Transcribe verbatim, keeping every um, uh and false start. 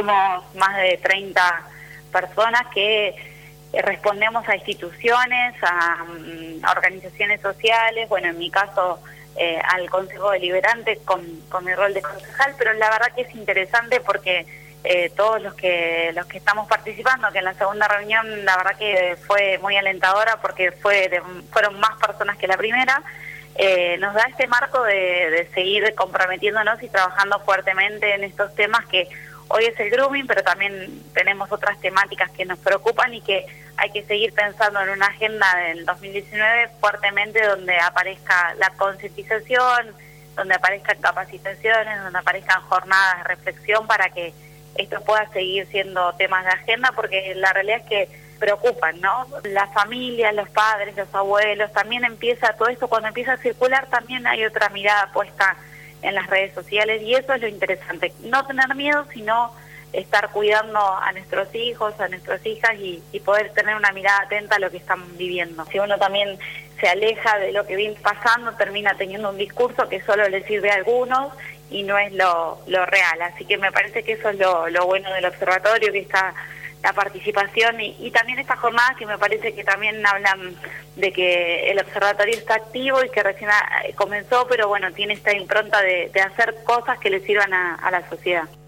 somos más de treinta personas que respondemos a instituciones, a, a organizaciones sociales, bueno, en mi caso eh, al Consejo Deliberante con, con mi rol de concejal, pero la verdad que es interesante porque eh, todos los que los que estamos participando, que en la segunda reunión la verdad que fue muy alentadora porque fue de, fueron más personas que la primera, eh, nos da este marco de, de seguir comprometiéndonos y trabajando fuertemente en estos temas que hoy es el grooming, pero también tenemos otras temáticas que nos preocupan y que hay que seguir pensando en una agenda del dos mil diecinueve fuertemente donde aparezca la concientización, donde aparezcan capacitaciones, donde aparezcan jornadas de reflexión para que esto pueda seguir siendo temas de agenda, porque la realidad es que preocupan, ¿no? Las familias, los padres, los abuelos, también empieza todo esto, cuando empieza a circular también hay otra mirada puesta en las redes sociales y eso es lo interesante, no tener miedo, sino estar cuidando a nuestros hijos, a nuestras hijas y, y poder tener una mirada atenta a lo que están viviendo. Si uno también se aleja de lo que viene pasando, termina teniendo un discurso que solo le sirve a algunos y no es lo, lo real, así que me parece que eso es lo, lo bueno del observatorio, que está la participación y, y también estas jornadas que me parece que también hablan de que el observatorio está activo y que recién comenzó, pero bueno, tiene esta impronta de, de hacer cosas que le sirvan a, a la sociedad.